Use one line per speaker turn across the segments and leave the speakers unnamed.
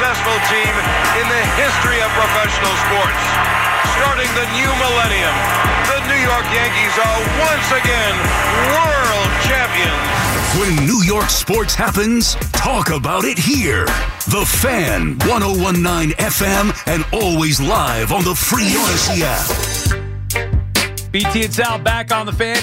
successful team in the history of professional sports. Starting the new millennium, the New York Yankees are once again world champions.
When New York sports happens, talk about it here. The Fan, 101.9 FM, and always live on the free Odyssey app.
BT and Sal back on the Fan.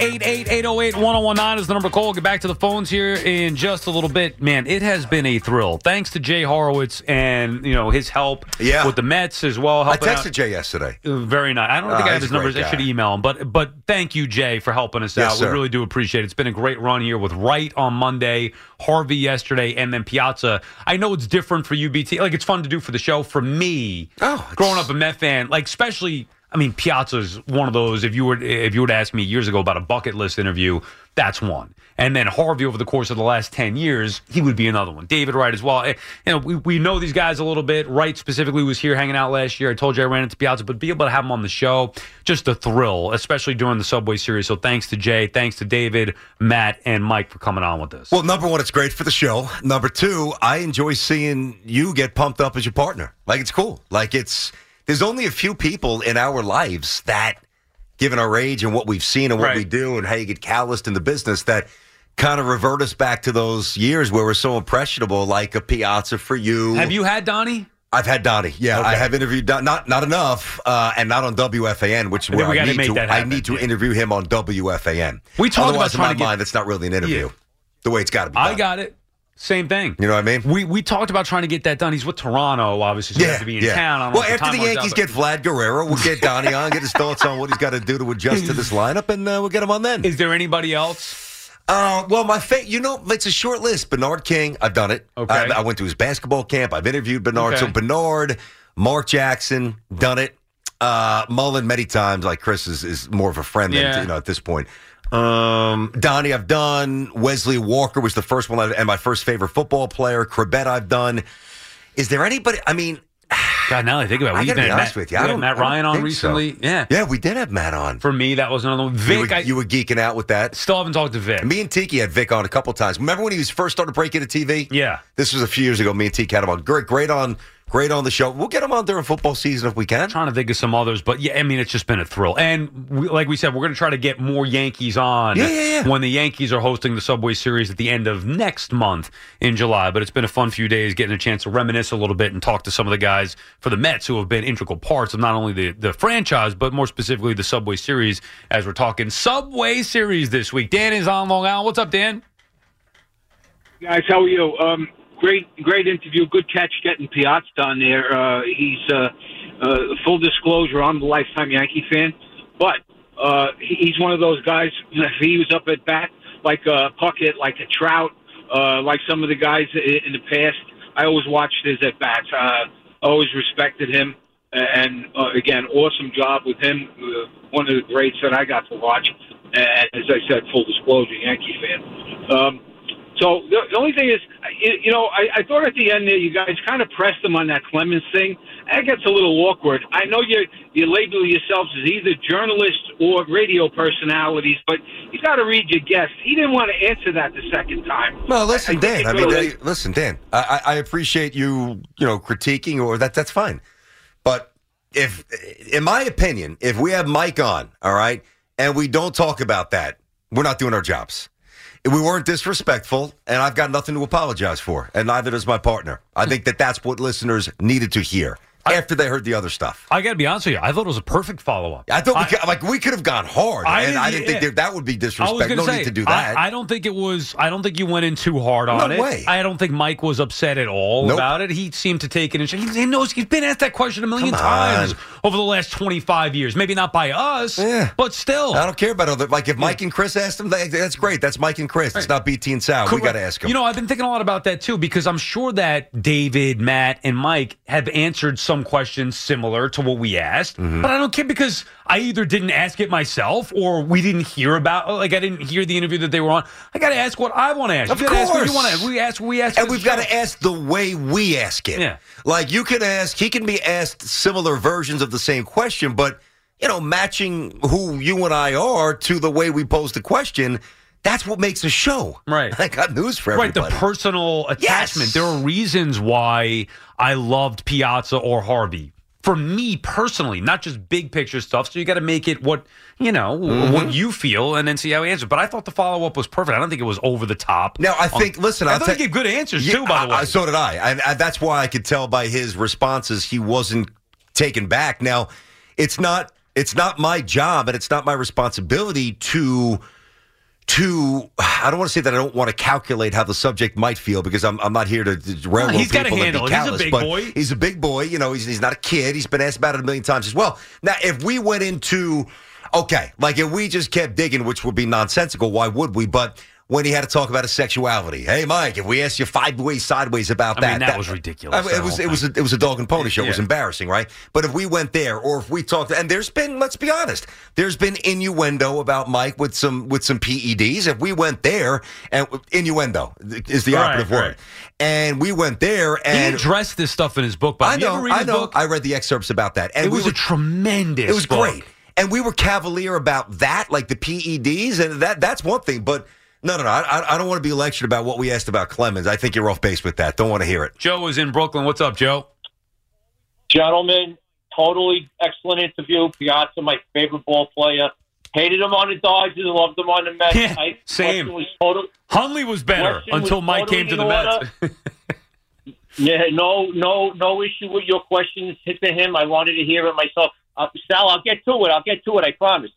888-808-1019 is the number to call. We'll get back to the phones here in just a little bit. Man, it has been a thrill. Thanks to Jay Horowitz and his help with the Mets as well.
I texted Jay yesterday.
Very nice. I don't think I have his numbers. I should email him. But thank you, Jay, for helping us out.
Sir.
We really do appreciate it. It's been a great run here with Wright on Monday, Harvey yesterday, and then Piazza. I know it's different for you, BT. Like, it's fun to do for the show. For me, growing up a Met fan, like, especially... I mean, Piazza's one of those. If you were to ask me years ago about a bucket list interview, that's one. And then Harvey, over the course of the last 10 years, he would be another one. David Wright as well. We know these guys a little bit. Wright specifically was here hanging out last year. I told you I ran into Piazza, but be able to have him on the show, just a thrill, especially during the Subway Series. So thanks to Jay, thanks to David, Matt, and Mike for coming on with this.
Well, number one, it's great for the show. Number two, I enjoy seeing you get pumped up as your partner. Like, it's cool. Like, there's only a few people in our lives that, given our age and what we've seen and what we do and how you get calloused in the business, that kind of revert us back to those years where we're so impressionable, like a Piazza for you.
Have you had Donnie?
I've had Donnie. Yeah, okay. I have interviewed Donnie. Not enough, and not on WFAN, which is where I need to interview him on WFAN.
We talked
about
trying
in my mind, it's not really an interview. The way it's got to be done.
I got it. Same thing.
You know what I mean?
We talked about trying to get that done. He's with Toronto, obviously, so he has to be in town.
Well, after the Yankees get Vlad Guerrero, we'll get Donnie on, get his thoughts on what he's got to do to adjust to this lineup, and we'll get him on then.
Is there anybody else?
Well, it's a short list. Bernard King, I've done it.
Okay.
I went to his basketball camp. I've interviewed Bernard.
Okay.
So Bernard, Mark Jackson, done it. Mullen many times. Like Chris is more of a friend than at this point. Donnie, I've done. Wesley Walker was the first one, and my first favorite football player. Corbett, I've done. Is there anybody? I mean,
God, now that I think about it,
I got to be honest with you.
We had Matt Ryan on recently.
So. Yeah, we did have Matt on.
For me, that was another one. Vic,
you were geeking out with that.
Still haven't talked to Vic.
Me and Tiki had Vic on a couple times. Remember when he was first started breaking to TV?
Yeah,
this was a few years ago. Me and Tiki had him on. Great on the show. We'll get him on during football season if we can.
I'm trying to think of some others, but yeah, I mean, it's just been a thrill. And like we said, we're going to try to get more Yankees on when the Yankees are hosting the Subway Series at the end of next month in July. But it's been a fun few days getting a chance to reminisce a little bit and talk to some of the guys for the Mets who have been integral parts of not only the franchise, but more specifically the Subway Series, as we're talking Subway Series this week. Dan is on Long Island. What's up, Dan?
Guys, how are you? Great interview. Good catch getting Piazza on there. He's full disclosure, I'm a lifetime Yankee fan, but he's one of those guys. If he was up at bat like a Puckett, like a Trout, like some of the guys in the past, I always watched his at bats. Always respected him, and again, awesome job with him. One of the greats that I got to watch. And as I said, full disclosure, Yankee fan. So the only thing is, I thought at the end there you guys kind of pressed him on that Clemens thing. That gets a little awkward. I know you label yourselves as either journalists or radio personalities, but you got to read your guests. He didn't want to answer that the second time.
No, listen, Dan. Listen, Dan. I appreciate you, critiquing, or that's fine. But if, in my opinion, if we have Mike on, all right, and we don't talk about that, we're not doing our jobs. We weren't disrespectful, and I've got nothing to apologize for, and neither does my partner. I think that's what listeners needed to hear after they heard the other stuff.
I got to be honest with you. I thought it was a perfect follow-up.
I thought we could have gone hard, and I didn't think that would be disrespect. No need to do that.
I don't think it was. I don't think you went in too hard on it.
No way.
I don't think Mike was upset at all about it. He seemed to take it in. He knows he's been asked that question a million times over the last 25 years. Maybe not by us, but still.
I don't care about other. Like if Mike and Chris asked him, that's great. That's Mike and Chris. It's not BT and Sal. We got to ask them.
I've been thinking a lot about that too, because I'm sure that David, Matt, and Mike have answered some questions similar to what we asked, but I don't care because I either didn't ask it myself or we didn't hear about. Like I didn't hear the interview that they were on. I got to ask what I want to ask.
Of course,
ask what you want to ask. We ask,
and we've got to ask the way we ask it.
Yeah,
like you can ask. He can be asked similar versions of the same question, but matching who you and I are to the way we pose the question. That's what makes a show.
Right.
I got news for everybody.
Right, the personal attachment.
Yes.
There are reasons why I loved Piazza or Harvey. For me personally, not just big picture stuff. So you got to make it what you feel, and then see how he answers. But I thought the follow up was perfect. I don't think it was over the top.
Now I think. Listen,
I thought he gave good answers too. By the way,
so did I. And that's why I could tell by his responses he wasn't taken back. Now, it's not my job and it's not my responsibility to I don't want to say that I don't want to calculate how the subject might feel, because I'm not here to railroad
he's
people
gotta
and be
handle it.
callous.
He's a big
but
boy.
He's a big boy. He's not a kid. He's been asked about it a million times as well. Now, if we went into if we just kept digging, which would be nonsensical, why would we? But when he had to talk about his sexuality, hey Mike, if we asked you 5 ways sideways about
I mean, that was ridiculous.
It was a dog and pony show. It was embarrassing, right? But if we went there, or if we talked, and let's be honest, there's been innuendo about Mike with some PEDs. If we went there, and innuendo is the operative word,
right.
And we went there, and
he addressed this stuff in his book. But
I know. I read the excerpts about that, and
it was a tremendous.
It was
book.
great, and we were cavalier about that, like the PEDs, and that's one thing, but. No. I don't want to be lectured about what we asked about Clemens. I think you're off base with that. Don't want to hear it.
Joe is in Brooklyn. What's up, Joe?
Gentlemen, totally excellent interview. Piazza, my favorite ball player. Hated him on the Dodgers, loved him on the Mets.
Yeah, same. Hundley was better until Mike came to the Mets.
Yeah, no issue with your questions hit to him. I wanted to hear it myself. Sal, I'll get to it. I promise.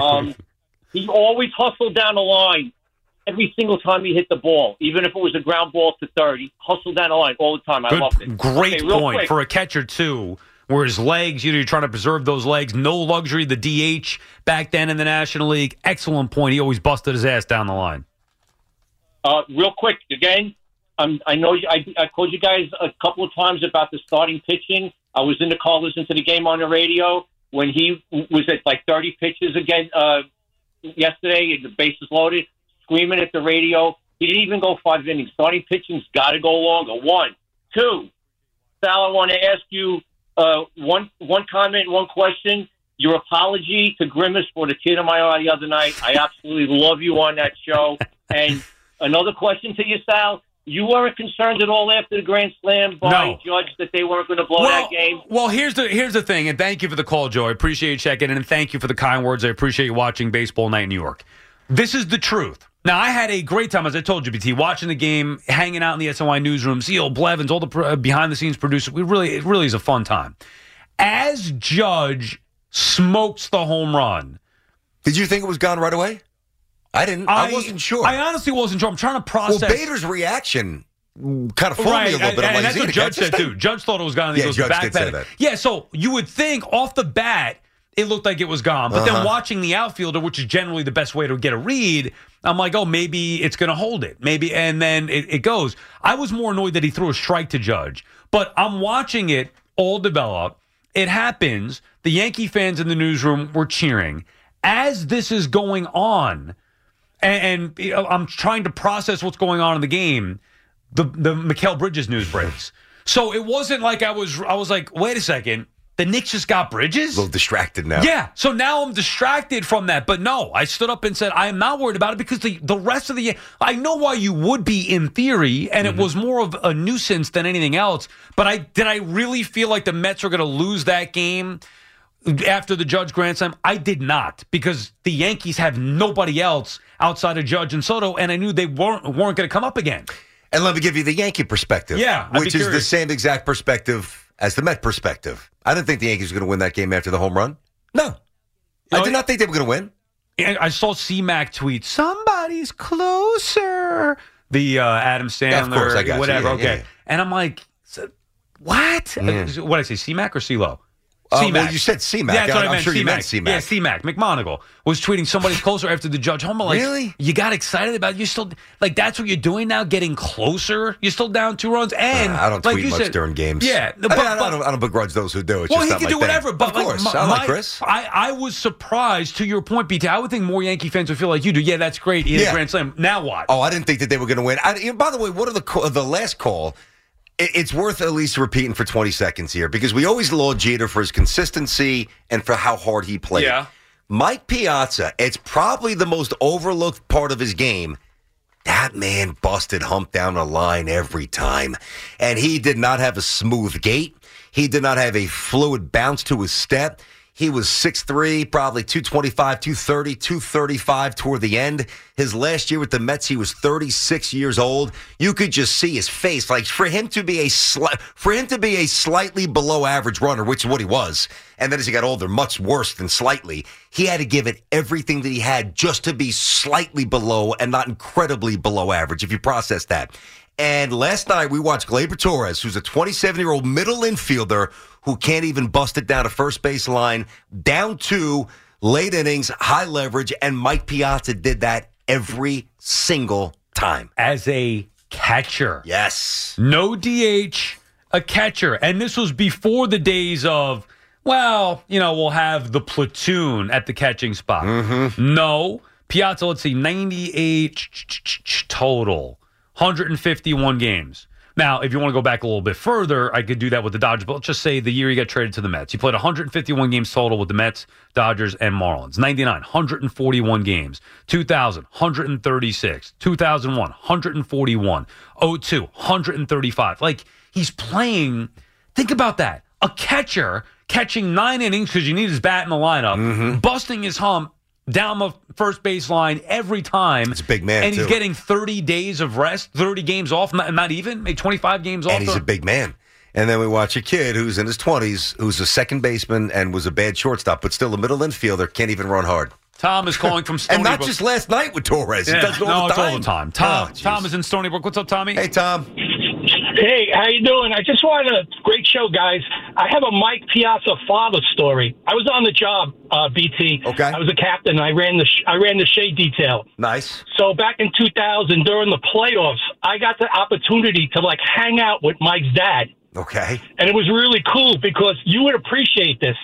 He always hustled down the line. Every single time he hit the ball, even if it was a ground ball to third, he hustled down the line all the time. I loved it.
Great point for a catcher, too, where his legs, you're trying to preserve those legs. No luxury, the DH back then in the National League. Excellent point. He always busted his ass down the line.
Real quick, again, I know I called you guys a couple of times about the starting pitching. I was in the car listening to the game on the radio when he was at like 30 pitches again yesterday, and the bases loaded. Screaming at the radio. He didn't even go 5 innings. Starting pitching's got to go longer. 1, 2. Sal, I want to ask you one comment, one question. Your apology to Grimace for the tear in my eye the other night. I absolutely love you on that show. And another question to you, Sal. You weren't concerned at all after the Grand Slam by Judge that they weren't going to blow that game?
Well, here's the thing, and thank you for the call, Joe. I appreciate you checking in, and thank you for the kind words. I appreciate you watching Baseball Night in New York. This is the truth. Now, I had a great time, as I told you, BT, watching the game, hanging out in the SNY newsroom, see old Blevins, all the behind-the-scenes producers. It really is a fun time. As Judge smokes the home run.
Did you think it was gone right away? I didn't. I wasn't sure.
I honestly wasn't sure. I'm trying to process.
Well, Bader's reaction kind of fooled me a little bit.
And that's what Judge said, too. Judge thought it was gone, and he goes
Judge
back.
did say that.
Yeah, so you would think off the bat, it looked like it was gone. But then watching the outfielder, which is generally the best way to get a read, I'm like, oh, maybe it's going to hold it. Maybe, and then it goes. I was more annoyed that he threw a strike to Judge. But I'm watching it all develop. It happens. The Yankee fans in the newsroom were cheering. As this is going on, and I'm trying to process what's going on in the game, the Mikal Bridges news breaks. So it wasn't like I was like, wait a second. The Knicks just got Bridges?
A little distracted now.
Yeah. So now I'm distracted from that. But no, I stood up and said, I am not worried about it because the rest of the – I know why you would be in theory, and it was more of a nuisance than anything else. But did I really feel like the Mets are going to lose that game after the Judge Grand Slam? I did not, because the Yankees have nobody else outside of Judge and Soto, and I knew they weren't going to come up again.
And let me give you the Yankee perspective.
Yeah.
Which is the same exact perspective as the Met perspective. I didn't think the Yankees were going to win that game after the home run. No. I did not think they were going to win.
And I saw C-Mac tweet, somebody's closer. The Adam Sandler,
yeah, of course, I got
whatever.
You.
Okay.
Yeah.
And I'm like, what?
Yeah.
What did I say, C-Mac or C-Lo?
Well, you said C-Mac.
Yeah, that's what I meant.
I'm sure you meant C-Mac.
Yeah, C-Mac. McMonagle was tweeting somebody's closer after the Judge home run. Like,
really?
You got excited about it? You still, like, that's what you're doing now, getting closer? You're still down 2 runs? And
I don't tweet much during games.
Yeah.
I don't begrudge those who do. It's
well,
just
he
not
can
my
do
thing.
whatever. But
of course. I like Chris.
I was surprised, to your point, BT. I would think more Yankee fans would feel like you do. Yeah, that's great. He had a Grand Slam. Now what?
Oh, I didn't think that they were going to win. By the way, what are the last call? It's worth at least repeating for 20 seconds here, because we always laud Jeter for his consistency and for how hard he played.
Yeah.
Mike Piazza, it's probably the most overlooked part of his game. That man busted hump down the line every time. And he did not have a smooth gait. He did not have a fluid bounce to his step. He was 6'3", probably 225, 230, 235 toward the end. His last year with the Mets, he was 36 years old. You could just see his face. Like, for him to be a slightly below average runner, which is what he was, and then as he got older, much worse than slightly, he had to give it everything that he had just to be slightly below and not incredibly below average, if you process that. And last night, we watched Gleyber Torres, who's a 27-year-old middle infielder who can't even bust it down to first base line, down 2, late innings, high leverage, and Mike Piazza did that every single time.
As a catcher.
Yes.
No DH, a catcher. And this was before the days of, well, we'll have the platoon at the catching spot. Mm-hmm. No. Piazza, let's see, 98 total. 151 games. Now, if you want to go back a little bit further, I could do that with the Dodgers, but let's just say the year he got traded to the Mets. He played 151 games total with the Mets, Dodgers, and Marlins. 99, 141 games. 2000, 136. 2001, 141. 02, 135. Like, he's playing, think about that. A catcher catching 9 innings because you need his bat in the lineup, busting his hump down the first baseline every time.
It's a big man,
and he's
too.
getting 30 days of rest, 30 games off, not even, maybe 25 games off.
And he's a big man. And then we watch a kid who's in his 20s, who's a second baseman and was a bad shortstop, but still a middle infielder, can't even run hard.
Tom is calling from Stony Brook.
And not just last night with Torres.
Yeah.
He does it all the time.
It's all the time. Tom is in Stony Brook. What's up, Tommy?
Hey, Tom.
Hey, how you doing? I just wanted great show, guys. I have a Mike Piazza father story. I was on the job, BT.
Okay.
I was a captain. I ran the shade detail.
Nice.
So back in 2000, during the playoffs, I got the opportunity to hang out with Mike's dad.
Okay.
And it was really cool because you would appreciate this.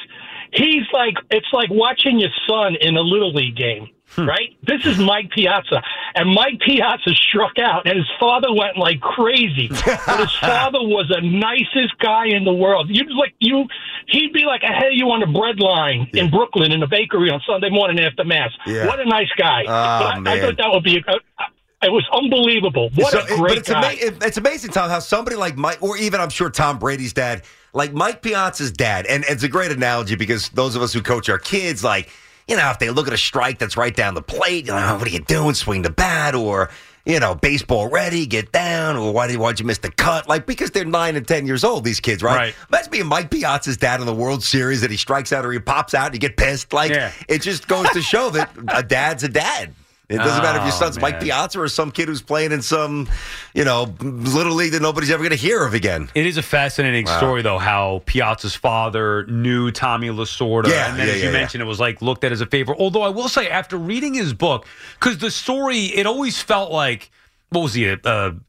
It's like watching your son in a Little League game, right? This is Mike Piazza. And Mike Piazza struck out, and his father went like crazy. But his father was the nicest guy in the world. He'd be like ahead of you on the bread line in Brooklyn in the bakery on Sunday morning after Mass.
Yeah.
What a nice guy. I thought that would be it was unbelievable. What a great guy.
It's amazing, Tom, how somebody like Mike, or even I'm sure Tom Brady's dad, like Mike Piazza's dad, and it's a great analogy because those of us who coach our kids, if they look at a strike that's right down the plate, what are you doing? Swing the bat, or, baseball ready, get down, or why'd you miss the cut? Because they're 9 and 10 years old, these kids, right? Imagine being Mike Piazza's dad in the World Series, that he strikes out or he pops out and you get pissed. It just goes to show that a dad's a dad. It doesn't matter if your son's Mike Piazza or some kid who's playing in some, little league that nobody's ever going to hear of again.
It is a fascinating story, though, how Piazza's father knew Tommy Lasorda. And then, as you mentioned, it was looked at as a favor. Although I will say, after reading his book, because the story, it always felt like, what was he,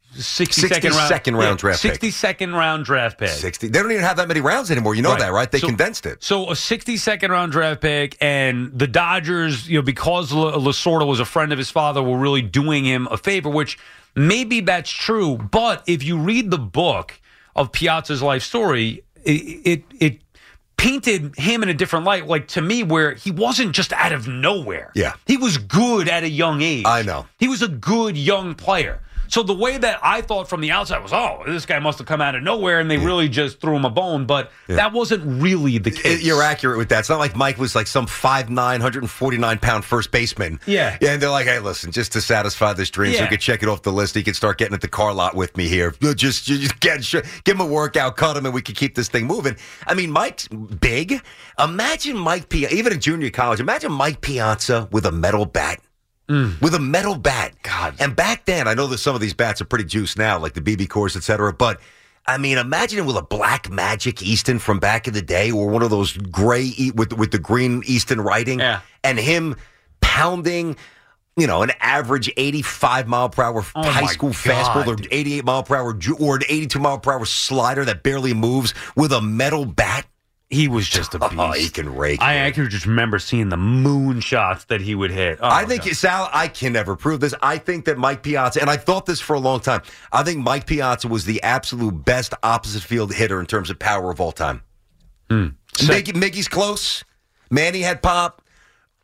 62nd round draft pick.
62nd round draft pick.
60. They don't even have that many rounds anymore. You know that, right? They condensed it.
So a 62nd round draft pick, and the Dodgers, because Lasorda was a friend of his father, were really doing him a favor, which maybe that's true. But if you read the book of Piazza's life story, it painted him in a different light, to me, where he wasn't just out of nowhere.
Yeah.
He was good at a young age.
I know.
He was a good young player. So the way that I thought from the outside was, this guy must have come out of nowhere, and they really just threw him a bone. But that wasn't really the case.
You're accurate with that. It's not like Mike was some 5'9", 149-pound first baseman.
Yeah.
And they're like, hey, listen, just to satisfy this dream, so we could check it off the list, he could start getting at the car lot with me here. Just give him a workout, cut him, and we could keep this thing moving. I mean, Mike's big. Imagine Mike Piazza, even in junior college, imagine Mike Piazza with a metal bat. With a metal bat.
God.
And back then, I know that some of these bats are pretty juiced now, like the BB cores, et cetera, but I mean, imagine it with a Black Magic Easton from back in the day, or one of those gray with the green Easton writing, and him pounding, an average 85 mile per hour high school fastball, or 88 mile per hour, or an 82 mile per hour slider that barely moves with a metal bat.
He was just a beast.
Oh, he can rake.
I can just remember seeing the moon shots that he would hit.
I think, Sal, I can never prove this. I think that Mike Piazza, and I thought this for a long time, I think Mike Piazza was the absolute best opposite field hitter in terms of power of all time. Mickey's close. Manny had pop.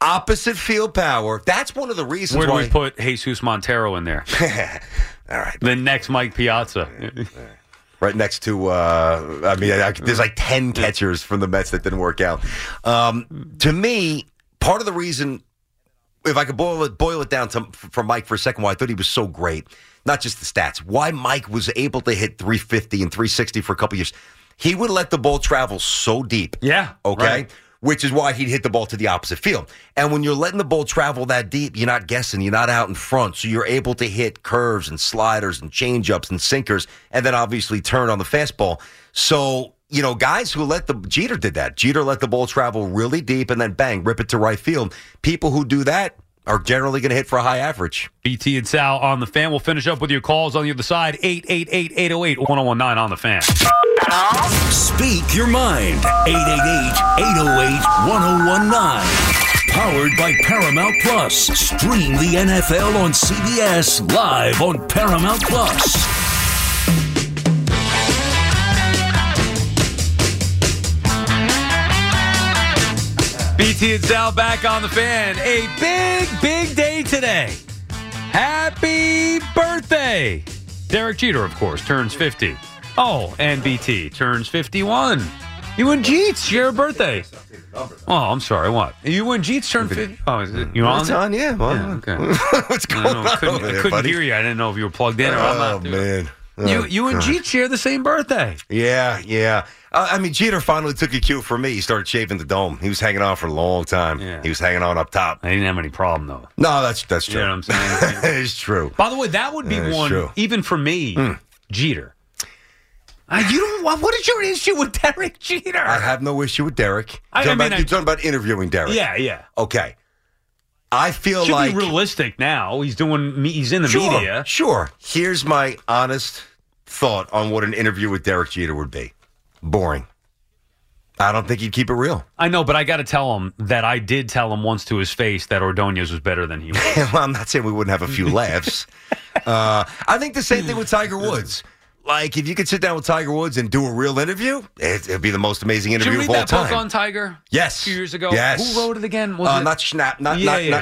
opposite field power. That's one of the reasons
Where do
why
we put Jesus Montero in there?
All right.
The next Mike Piazza.
Right next to, there's like 10 catchers from the Mets that didn't work out. To me, part of the reason, if I could boil it down for Mike for a second, why I thought he was so great, not just the stats, why Mike was able to hit 350 and 360 for a couple years. He would let the ball travel so deep.
Yeah.
Okay?
Right.
Which is why he'd hit the ball to the opposite field. And when you're letting the ball travel that deep, you're not guessing. You're not out in front. So you're able to hit curves and sliders and changeups and sinkers and then obviously turn on the fastball. So, guys who Jeter did that. Jeter let the ball travel really deep and then bang, rip it to right field. People who do that are generally going to hit for a high average.
BT and Sal on the Fan. We'll finish up with your calls on the other side. 888-808-1019 on the Fan.
Speak your mind. 888-808-1019. Powered by Paramount Plus. Stream the NFL on CBS live on Paramount Plus.
BT and Sal back on the Fan. A big day today. Happy birthday. Derek Jeter, of course, turns 50. Oh, and BT turns 51. You and Jeets share a birthday. Oh, I'm sorry. What? You and Jeets turned 50. Oh, is it? You on?
It's on, yeah. Well,
yeah, okay.
What's going on?
I couldn't hear you. I didn't know if you were plugged in or not.
Oh, man.
You and Jeets share the same birthday.
Yeah. Jeter finally took a cue from me. He started shaving the dome. He was hanging on for a long time.
Yeah.
He was hanging on up top.
I didn't have any problem, though.
No, that's true.
You know what I'm saying?
It's true.
By the way, that would be one,
true.
even for me, Jeter. What is your issue with Derek Jeter?
I have no issue with Derek. You're talking about interviewing Derek.
Yeah.
Okay. I feel
Should
like
be realistic now. He's in the media.
Sure. Here's my honest thought on what an interview with Derek Jeter would be. Boring. I don't think he'd keep it real.
I know, but I got to tell him that I did tell him once to his face that Ordonez was better than he was.
Well, I'm not saying we wouldn't have a few laughs. I think the same thing with Tiger Woods. Like, if you could sit down with Tiger Woods and do a real interview, it'd be the most amazing interview of all time.
Did you read that book on Tiger?
Yes.
A few years ago?
Yes.
Who wrote it again?
Not Schnapp. Not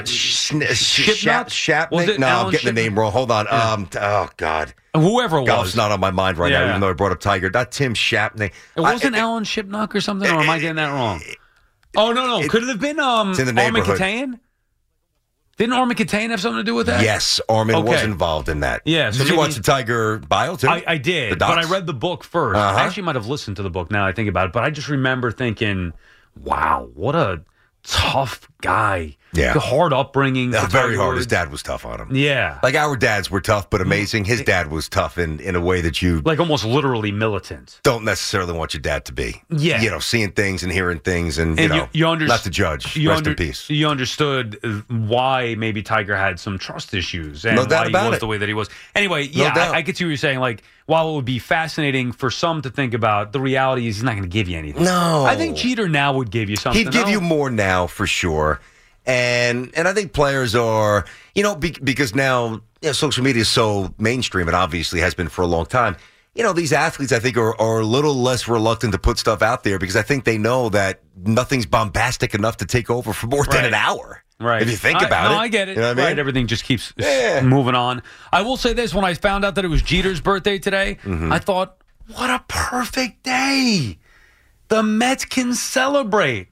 Shapnick. No, I'm getting the name wrong. Hold on. Oh, God.
Whoever it was.
Golf's not on my mind right now, even though I brought up Tiger. Not Tim Shapnick.
It wasn't Alan Shipnuck or something, or am I getting that wrong? Oh, no. Could it have been Armin Katayan? Didn't Armin Katayan have something to do with that?
Yes, Armin was involved in that.
Yeah. So
did you watch the Tiger bio, too?
I did, but I read the book first. I actually might have listened to the book now I think about it, but I just remember thinking, wow, what a tough guy.
Yeah.
The hard upbringing.
Very hard. His dad was tough on him.
Yeah.
Like our dads were tough, but amazing. His dad was tough in a way that you...
Like almost literally militant.
Don't necessarily want your dad to be.
Yeah.
Seeing things and hearing things and not to judge. Rest in peace.
You understood why maybe Tiger had some trust issues and
no doubt
why he was
it.
the way that he was. Anyway,
doubt.
I get to what you're saying. Like, while it would be fascinating for some to think about, the reality is he's not going to give you anything.
No.
I think Jeter now would give you something.
He'd give you more now for sure. And I think players are, because now social media is so mainstream, and obviously has been for a long time. These athletes, I think, are a little less reluctant to put stuff out there because I think they know that nothing's bombastic enough to take over for more than an hour.
Right.
If you think about it.
I get it.
You know what I mean?
Right. Everything just keeps moving on. I will say this. When I found out that it was Jeter's birthday today, I thought, what a perfect day. The Mets can celebrate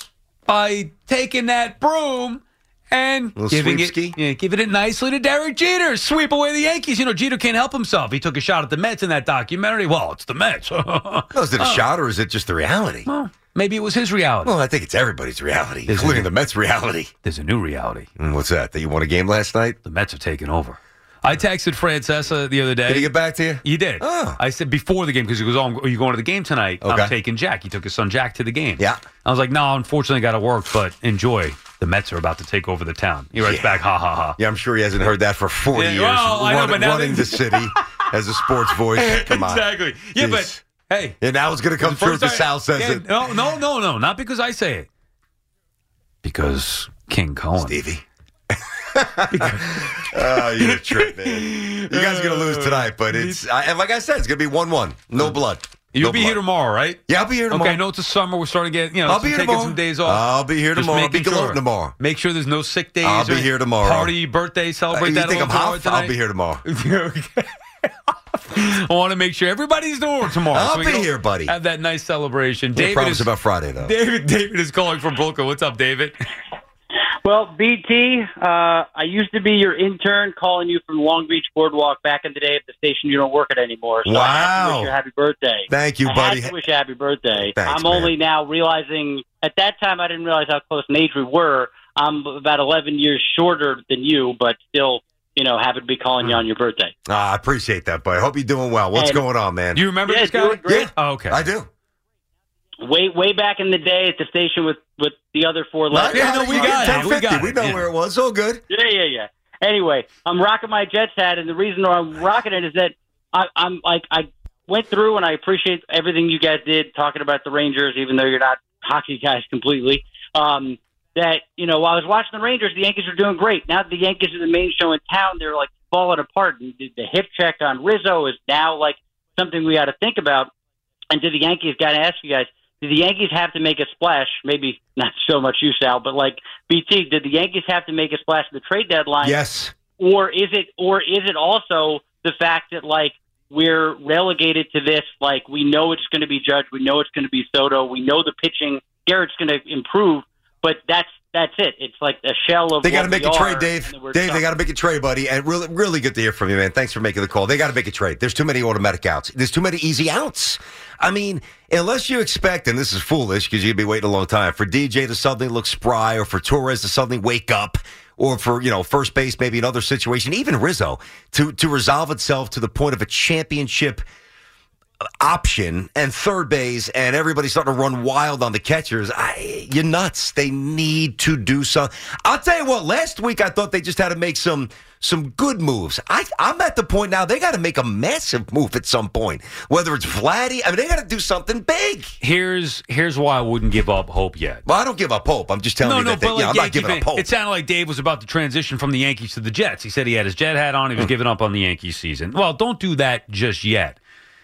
by taking that broom and giving it nicely to Derek Jeter. Sweep away the Yankees. Jeter can't help himself. He took a shot at the Mets in that documentary. Well, it's the Mets.
Is it a shot or is it just the reality?
Well, maybe it was his reality.
Well, I think it's everybody's reality, including the Mets' reality.
There's a new reality.
What's that? That you won a game last night?
The Mets have taken over. I texted Francesa the other day.
Did he get back to you?
He did.
Oh.
I said before the game, because he goes, are you going to the game tonight?
Okay.
I'm taking Jack. He took his son Jack to the game.
Yeah.
I was like, no, unfortunately got to work, but enjoy. The Mets are about to take over the town. He writes back, ha, ha, ha.
Yeah, I'm sure he hasn't heard that for 40 years.
Well, I know, but now
running the city as a sports voice. Come on.
Exactly. Yeah, but hey.
And now it's going to come true if Sal says it.
No. Not because I say it. Because King Cohen.
Stevie. You're a trip, man. You guys are going to lose tonight, but and like I said, it's going to be 1-1. No blood.
You'll
No
be
blood.
here tomorrow, right?
Yeah, I'll be here tomorrow.
Okay, I know it's the summer. We're starting to get,
I'll be here
taking
tomorrow.
some days off.
I'll be here
Just
tomorrow. I'll be
making
gloating
sure.
tomorrow.
Make sure there's no sick days.
I'll be
or
here tomorrow.
Party, birthday, celebrate
You
that.
think
a
I'm
little
hot?
tonight.
I'll be here tomorrow.
Okay. I want to make sure everybody's doing it tomorrow.
I'll
we
be
can
here, buddy.
Have that nice celebration.
No
David
promise
is
about Friday, though.
David is calling from Brooklyn. What's up, David?
Well, BT, I used to be your intern calling you from Long Beach Boardwalk back in the day at the station you don't work at anymore. So I have to wish you a happy birthday.
Thank you, buddy.
I had to wish you a happy birthday.
Thanks,
I'm only now realizing, at that time I didn't realize how close in age we were. I'm about 11 years shorter than you, but still, happy to be calling you on your birthday.
I appreciate that, buddy. Hope you're doing well. What's going on, man?
Do you remember
Yeah,
this guy?
doing great.
Yeah.
Oh, okay.
I do.
Way back in the day at the station with the other four letters.
Yeah, no, we got it.
1050.
We got it.
We know
Yeah.
where it was. All good.
Yeah. Anyway, I'm rocking my Jets hat, and the reason why I'm rocking it is that I went through and I appreciate everything you guys did talking about the Rangers, even though you're not hockey guys completely. That while I was watching the Rangers, the Yankees are doing great. Now that the Yankees are the main show in town, they're like falling apart. And the hip check on Rizzo is now like something we got to think about. And do the Yankees? Got to ask you guys. Do the Yankees have to make a splash? Maybe not so much you, Sal, but like BT, did the Yankees have to make a splash at the trade deadline?
Yes.
Or is it also the fact that like we're relegated to this? Like we know it's going to be Judge, we know it's going to be Soto, we know the pitching Garrett's going to improve, but that's it. It's like a shell of.
They got to
what
make
we
a trade,
are,
Dave.
and we're
Dave,
stuck.
they got to make a trade, buddy. And really, really good to hear from you, man. Thanks for making the call. They got to make a trade. There's too many automatic outs. There's too many easy outs. I mean, unless you expect, and this is foolish because you'd be waiting a long time, for DJ to suddenly look spry or for Torres to suddenly wake up or for, first base, maybe another situation, even Rizzo, to resolve itself to the point of a championship option and third base and everybody's starting to run wild on the catchers. You're nuts. They need to do something. I'll tell you what, last week I thought they just had to make some good moves. I'm at the point now they got to make a massive move at some point, whether it's Vladdy. I mean, they got to do something big.
Here's why I wouldn't give up hope yet.
Well, I don't give up hope. I'm just telling you that I'm not giving up hope.
It sounded like Dave was about to transition from the Yankees to the Jets. He said he had his Jet hat on. He was giving up on the Yankees season. Well, don't do that just yet.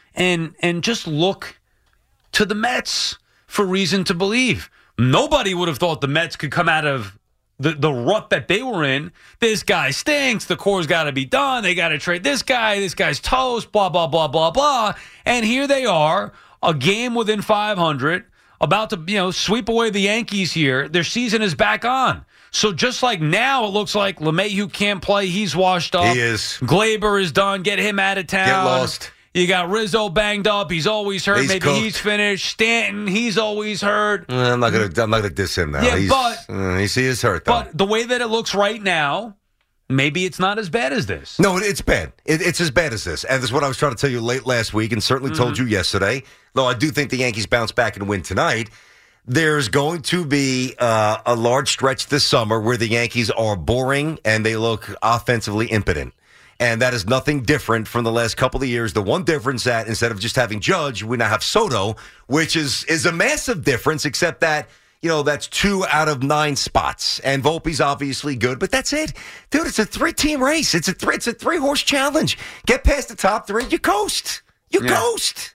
And just look to the Mets for reason to believe. Nobody would have thought the Mets could come out of the rut that they were in. This guy stinks. The core's got to be done. They got to trade this guy. This guy's toast, blah, blah, blah, blah, blah. And here they are, a game within 500, about to sweep away the Yankees here. Their season is back on. So just like now, it looks like LeMahieu can't play. He's washed up.
He is.
Glaber is done. Get him out of town.
Get lost.
You got Rizzo banged up. He's always hurt.
He's
Maybe
cooked.
he's finished. Stanton, he's always hurt.
I'm not gonna diss him now.
Yeah,
he is hurt though.
But the way that it looks right now, maybe it's not as bad as this.
No, it's bad. It's as bad as this. And this is what I was trying to tell you late last week and certainly told you yesterday, though I do think the Yankees bounce back and win tonight. There's going to be a large stretch this summer where the Yankees are boring and they look offensively impotent. And that is nothing different from the last couple of years. The one difference that instead of just having Judge, we now have Soto, which is a massive difference, except that, that's 2 out of 9 spots. And Volpe's obviously good, but that's it. Dude, it's a 3-team race. It's a 3-horse challenge. Get past the top 3, you coast. You coast.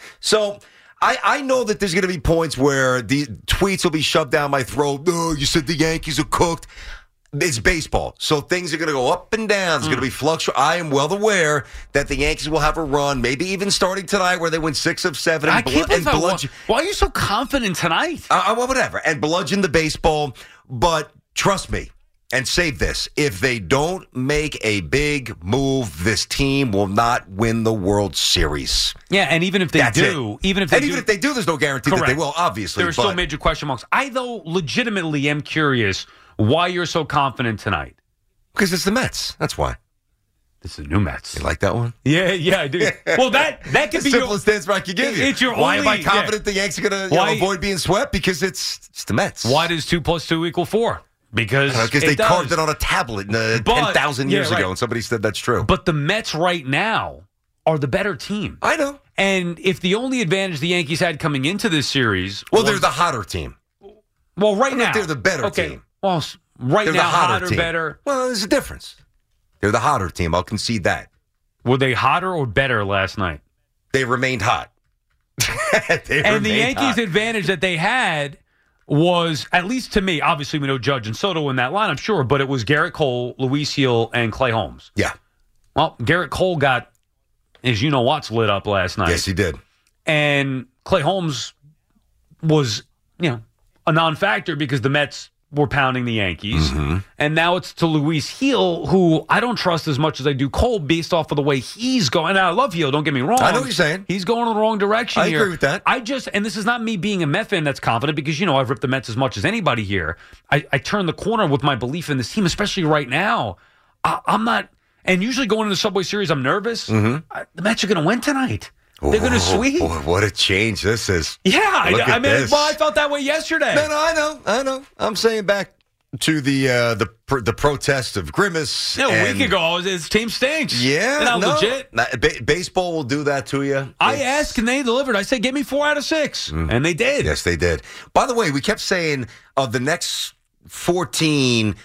So I know that there's going to be points where the tweets will be shoved down my throat. No, you said the Yankees are cooked. It's baseball, so things are going to go up and down. It's going to be fluctuating. I am well aware that the Yankees will have a run, maybe even starting tonight, where they win 6 of 7
I can't believe why are you so confident tonight?
Whatever, and bludgeon the baseball. But trust me, and save this: if they don't make a big move, this team will not win the World Series.
Yeah, and even if they do,
even if they do, there's no guarantee that they will. Obviously,
there are still major question marks. I though legitimately am curious why you're so confident tonight.
Because it's the Mets. That's why.
This is new Mets.
You like that one?
Yeah, I do. Well, that could be
the simplest answer I could give you.
It's your
why
only,
am I confident the Yankees are going to avoid being swept? Because it's the Mets.
Why does 2 + 2 = 4? Because
they carved it on a tablet 10,000 years ago, and somebody said that's true.
But the Mets right now are the better team.
I know.
And if the only advantage the Yankees had coming into this series,
they're the hotter team.
Well, right now
they're the better team.
Well, right
they're
now,
the hotter
team.
Better. Well, there's a difference. They're the hotter team. I'll concede that.
Were they hotter or better last night?
They remained hot.
And the Yankees' advantage that they had was, at least to me, obviously we know Judge and Soto in that lineup, sure, but it was Garrett Cole, Luis Gil, and Clay Holmes.
Yeah.
Well, Garrett Cole got his you-know-what's lit up last night.
Yes, he did.
And Clay Holmes was, a non-factor because the Mets were pounding the Yankees.
Mm-hmm.
And now it's to Luis Gil, who I don't trust as much as I do Cole based off of the way he's going. Now, I love Gil, don't get me wrong.
I know what you're saying.
He's going in the wrong direction
I
here.
agree with that.
And this is not me being a Met fan that's confident because, I've ripped the Mets as much as anybody here. I turn the corner with my belief in this team, especially right now. I'm not, and usually going into the Subway Series, I'm nervous.
Mm-hmm.
The Mets are going to win tonight. They're going to sweep.
Boy, what a change this is.
Yeah,
I
felt that way yesterday.
No, I know. I'm saying back to the protest of Grimace.
A week ago, his team stinks.
Yeah,
They're not legit.
Baseball will do that to you.
I asked and they delivered. I said, give me 4 out of 6. And they did.
Yes, they did. By the way, we kept saying of the next 14,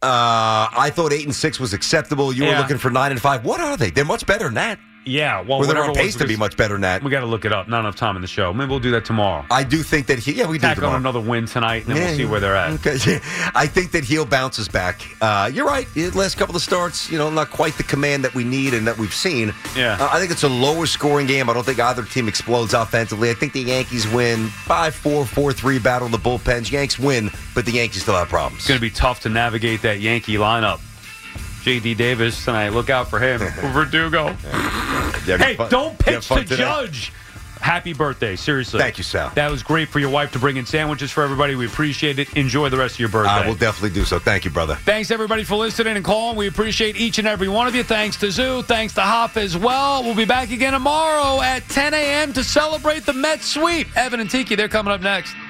I thought 8 and 6 was acceptable. You were looking for 9 and 5. What are they? They're much better than that.
Yeah, well,
they're on pace to be much better than that.
We got to look it up. Not enough time in the show. Maybe we'll do that tomorrow.
I do think that we do
tack
tomorrow.
On another win tonight, and then we'll see where they're at.
Okay. I think that Gil bounces back. You're right. The last couple of starts, not quite the command that we need and that we've seen.
Yeah.
I think it's a lower scoring game. I don't think either team explodes offensively. I think the Yankees win 5-4, 4-3 battle in the bullpens. Yanks win, but the Yankees still have problems.
It's going to be tough to navigate that Yankee lineup. J.D. Davis tonight. Look out for him. Verdugo. Hey, don't pitch to Judge. Happy birthday. Seriously.
Thank you, Sal.
That was great for your wife to bring in sandwiches for everybody. We appreciate it. Enjoy the rest of your birthday.
I will definitely do so. Thank you, brother.
Thanks, everybody, for listening and calling. We appreciate each and every one of you. Thanks to Zoo. Thanks to Hop as well. We'll be back again tomorrow at 10 a.m. to celebrate the Mets sweep. Evan and Tiki, they're coming up next.